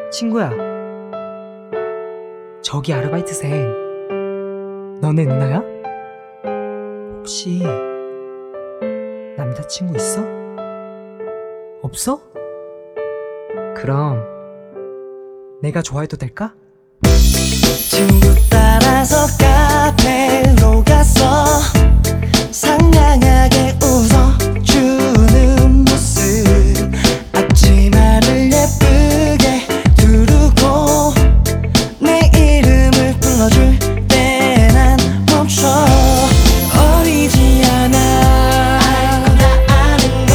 친구야, 저기 아르바이트생, 너네 누나야? 혹시 남자친구 있어? 없어? 그럼 내가 좋아해도 될까? 친구 따라서 카페로 가서 상냥하게 웃어주는 모습, 앞치마를 예쁘게 두르고 내 이름을 불러줄 때 난 멈춰. 어리지 않아, 알고 나 아는 걸,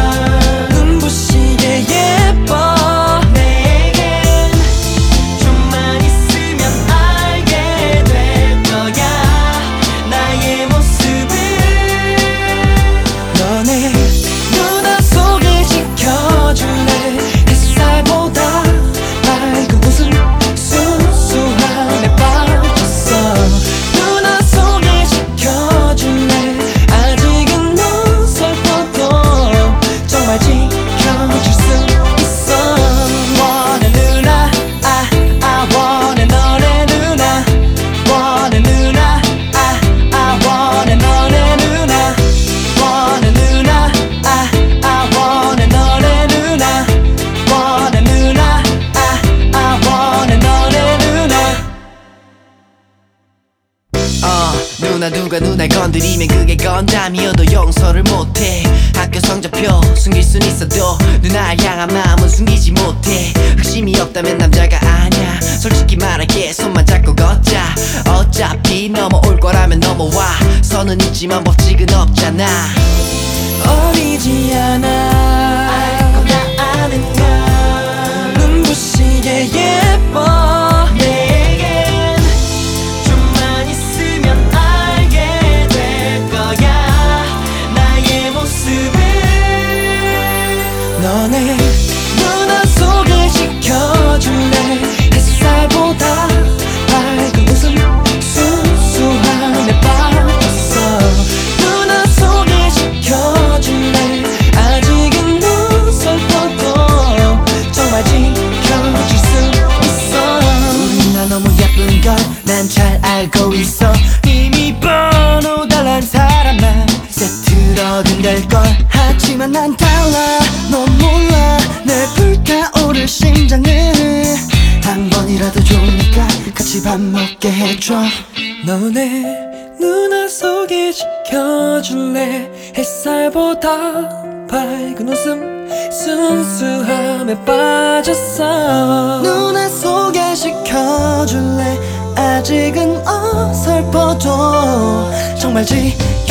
눈부시게 예뻐. 내겐 좀만 있으면 알게 될 거야, 나의 모습을. 너네 누나 소개시켜줄래? 햇살보다 밝은 웃음, 순수함에 빠졌어. 누나 소개시켜줄래? 아직은 어설퍼도 정말 지켜줄 수 있어. 원해 누나, I wanna 너네 누나. 원해 누나, I wanna 너네 누나. 원해 누나, I wanna 너네 누나. 원해 누나, I wanna 너네 누나. 누나 누가 누날 건드리면 그게 건담이어도 용서를 못해. 학교 성적표 숨길 순 있어도 누나를 향한 마음은 숨기지 못해. 의심이 없다면 남자가 아냐, 솔직히 말할게. 손만 잡고 걷자. 어차피 넘어올 거라면 넘어와. 선은 있지만 법칙은 없잖아. 어리지 않아, 알고 나 아는 걸, 눈부시게 예뻐. 내겐 좀만 있으면 알게 될 거야, 나의 모습을. 너네 누나 소개시켜줄래? 햇살보다 밝은 웃음, 순수함에 빠졌어. 누나 소개시켜줄래? 아직은 어설퍼도 정말 지켜줄 수 있어. 우리 나 너무 예쁜 걸 난 잘 알고 있어. 이미 번호 달란 사람만 세트럭은 될걸. 하지만 난 달라, 넌 몰라. 내 불타오를 심장을 한 번이라도 좋으니까 같이 밥 먹게 해줘. 너네 누나 소개시켜줄래? 햇살보다 밝은 웃음, 순수함에 빠졌어. 누나 소개시켜줄래? 아직은 어설퍼도 정말 지켜줄